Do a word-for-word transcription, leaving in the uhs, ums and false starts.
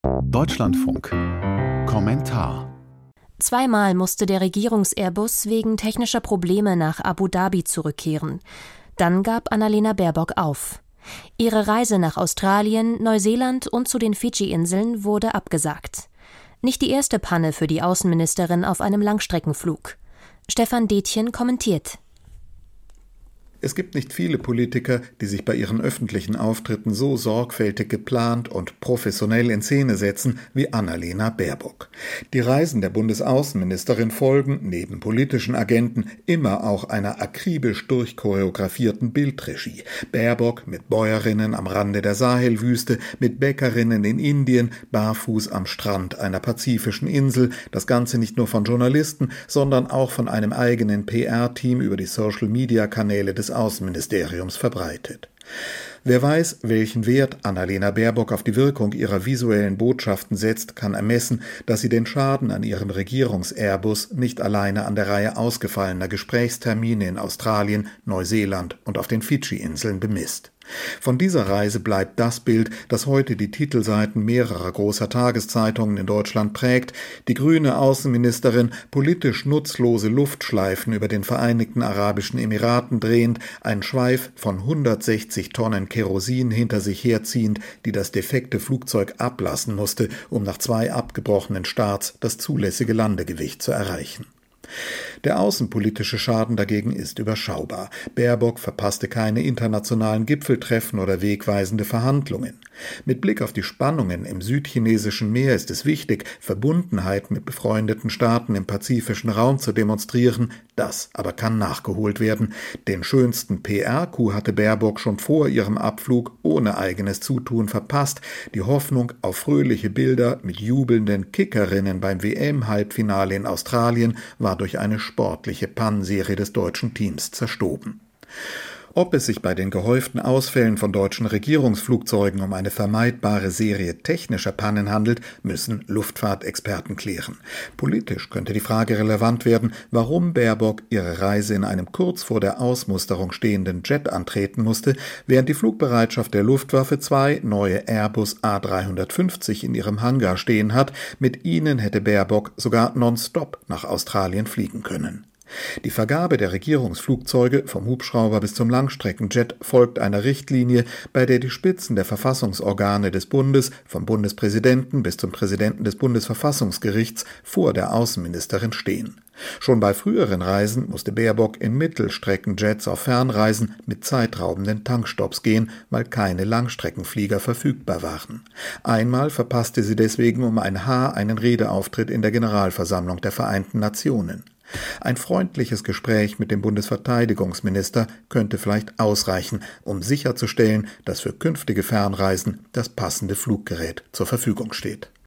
Deutschlandfunk. Kommentar. Zweimal musste der Regierungs-Airbus wegen technischer Probleme nach Abu Dhabi zurückkehren. Dann gab Annalena Baerbock auf. Ihre Reise nach Australien, Neuseeland und zu den Fidschi-Inseln wurde abgesagt. Nicht die erste Panne für die Außenministerin auf einem Langstreckenflug. Stefan Detjen kommentiert. Es gibt nicht viele Politiker, die sich bei ihren öffentlichen Auftritten so sorgfältig geplant und professionell in Szene setzen wie Annalena Baerbock. Die Reisen der Bundesaußenministerin folgen, neben politischen Agenten, immer auch einer akribisch durchchoreografierten Bildregie. Baerbock mit Bäuerinnen am Rande der Sahelwüste, mit Bäckerinnen in Indien, barfuß am Strand einer pazifischen Insel, das Ganze nicht nur von Journalisten, sondern auch von einem eigenen P R-Team über die Social-Media-Kanäle des Außenministeriums verbreitet. Wer weiß, welchen Wert Annalena Baerbock auf die Wirkung ihrer visuellen Botschaften setzt, kann ermessen, dass sie den Schaden an ihrem Regierungs-Airbus nicht alleine an der Reihe ausgefallener Gesprächstermine in Australien, Neuseeland und auf den Fidschi-Inseln bemisst. Von dieser Reise bleibt das Bild, das heute die Titelseiten mehrerer großer Tageszeitungen in Deutschland prägt: die grüne Außenministerin politisch nutzlose Luftschleifen über den Vereinigten Arabischen Emiraten drehend, einen Schweif von hundertsechzig Tonnen Kerosin hinter sich herziehend, die das defekte Flugzeug ablassen musste, um nach zwei abgebrochenen Starts das zulässige Landegewicht zu erreichen. Der außenpolitische Schaden dagegen ist überschaubar. Baerbock verpasste keine internationalen Gipfeltreffen oder wegweisende Verhandlungen. Mit Blick auf die Spannungen im südchinesischen Meer ist es wichtig, Verbundenheit mit befreundeten Staaten im pazifischen Raum zu demonstrieren. Das aber kann nachgeholt werden. Den schönsten P R-Coup hatte Baerbock schon vor ihrem Abflug ohne eigenes Zutun verpasst. Die Hoffnung auf fröhliche Bilder mit jubelnden Kickerinnen beim W M-Halbfinale in Australien war durch eine sportliche Pannenserie des deutschen Teams zerstoben. Ob es sich bei den gehäuften Ausfällen von deutschen Regierungsflugzeugen um eine vermeidbare Serie technischer Pannen handelt, müssen Luftfahrtexperten klären. Politisch könnte die Frage relevant werden, warum Baerbock ihre Reise in einem kurz vor der Ausmusterung stehenden Jet antreten musste, während die Flugbereitschaft der Luftwaffe zwei neue Airbus A dreihundertfünfzig in ihrem Hangar stehen hat. Mit ihnen hätte Baerbock sogar nonstop nach Australien fliegen können. Die Vergabe der Regierungsflugzeuge vom Hubschrauber bis zum Langstreckenjet folgt einer Richtlinie, bei der die Spitzen der Verfassungsorgane des Bundes, vom Bundespräsidenten bis zum Präsidenten des Bundesverfassungsgerichts, vor der Außenministerin stehen. Schon bei früheren Reisen musste Baerbock in Mittelstreckenjets auf Fernreisen mit zeitraubenden Tankstopps gehen, weil keine Langstreckenflieger verfügbar waren. Einmal verpasste sie deswegen um ein Haar einen Redeauftritt in der Generalversammlung der Vereinten Nationen. Ein freundliches Gespräch mit dem Bundesverteidigungsminister könnte vielleicht ausreichen, um sicherzustellen, dass für künftige Fernreisen das passende Fluggerät zur Verfügung steht.